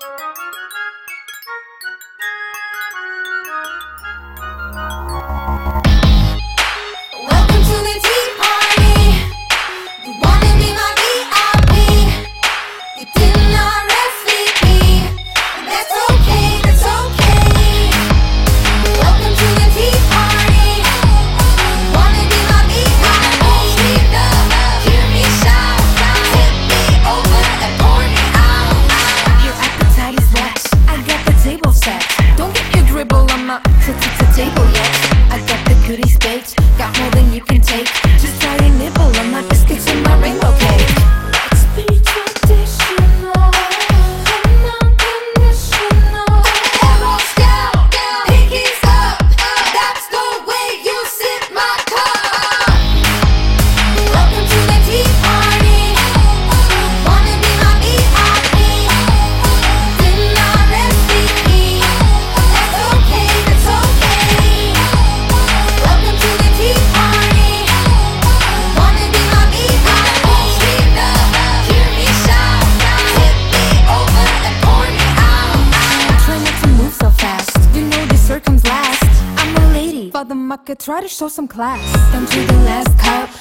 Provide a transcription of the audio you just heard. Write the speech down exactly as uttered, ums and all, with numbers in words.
Welcome to the tea party. You wanna be my V I P. You didn't R S V P, but that's okay, that's okay. Welcome to the tea party. You wanna be my V I P. Speak up, hear me shout, tip me over and pour me out. Your appetite is wet, I got the table set. Don't get your dribble on my t-t-t-table yet. I got the goodies baked, got more than you can take. Just try and nibble on my biscuits and my rainbow cake. Let's be traditional and unconditional. Arrows down, pinkies up, that's the way you sip my cup. Welcome to the tea party. Wanna be my V I P. Didn't R S V P, that's okay, that's okay. Welcome to the tea party. Wanna be my V I P. Speak up, hear me shout, tip me over and pour me out. Try not to move so fast, you know this circum's last. I'm a lady, Father Mucka, try to show some class. Down to the last cup,